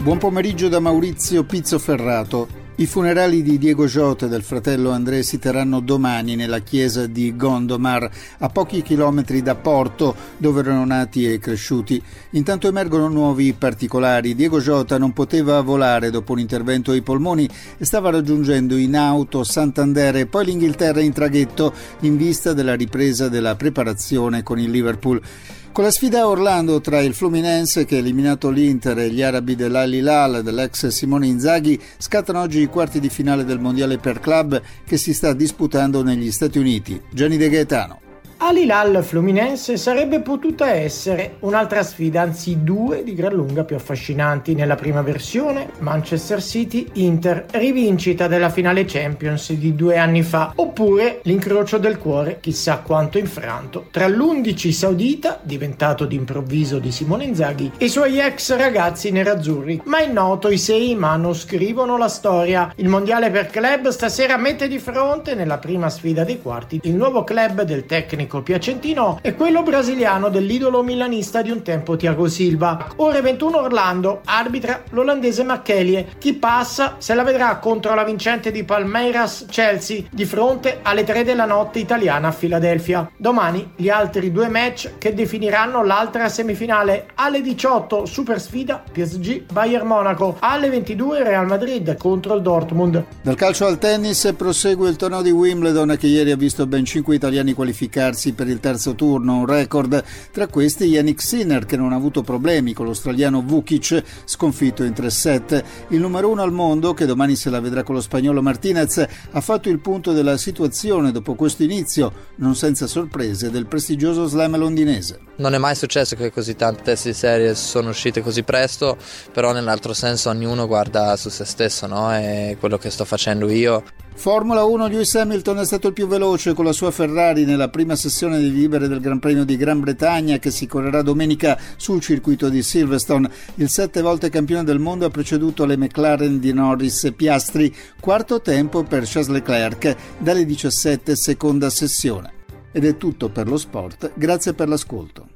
Buon pomeriggio da Maurizio Pizzoferrato. I funerali di Diego Jota e del fratello André si terranno domani nella chiesa di Gondomar, a pochi chilometri da Porto, dove erano nati e cresciuti. Intanto emergono nuovi particolari. Diego Jota non poteva volare dopo un intervento ai polmoni e stava raggiungendo in auto Santander e poi l'Inghilterra in traghetto in vista della ripresa della preparazione con il Liverpool. Con la sfida a Orlando tra il Fluminense, che ha eliminato l'Inter, e gli arabi dell'Al Hilal dell'ex Simone Inzaghi, scattano oggi i quarti di finale del mondiale per club che si sta disputando negli Stati Uniti. Gianni De Gaetano. Al Hilal Fluminense sarebbe potuta essere un'altra sfida, anzi due di gran lunga più affascinanti. Nella prima versione Manchester City-Inter, rivincita della finale Champions di 2 anni fa, oppure l'incrocio del cuore, chissà quanto infranto, tra l'11 saudita, diventato d'improvviso di Simone Inzaghi, e i suoi ex ragazzi nerazzurri. Ma è noto, i sei mano scrivono la storia. Il mondiale per club stasera mette di fronte, nella prima sfida dei quarti, il nuovo club del tecnico piacentino e quello brasiliano dell'idolo milanista di un tempo Thiago Silva. Ore 21 Orlando, arbitra l'olandese McKellie. Chi passa se la vedrà contro la vincente di Palmeiras Chelsea, di fronte alle 3 della notte italiana a Filadelfia. Domani gli altri 2 match che definiranno l'altra semifinale. Alle 18 super sfida PSG Bayern Monaco, alle 22 Real Madrid contro il Dortmund. Dal calcio al tennis prosegue il torneo di Wimbledon, che ieri ha visto ben 5 italiani qualificarsi per il terzo turno, un record. Tra questi Jannik Sinner, che non ha avuto problemi con l'australiano Vukic, sconfitto in 3 set. Il numero 1 al mondo, che domani se la vedrà con lo spagnolo Martinez, ha fatto il punto della situazione dopo questo inizio, non senza sorprese, del prestigioso slam londinese. Non è mai successo che così tante teste di serie sono uscite così presto, però nell'altro senso ognuno guarda su se stesso, no? E quello che sto facendo io. Formula 1, Lewis Hamilton è stato il più veloce con la sua Ferrari nella prima sessione di libere del Gran Premio di Gran Bretagna, che si correrà domenica sul circuito di Silverstone. Il 7 volte campione del mondo ha preceduto le McLaren di Norris e Piastri, quarto tempo per Charles Leclerc dalle 17, seconda sessione. Ed è tutto per lo sport, grazie per l'ascolto.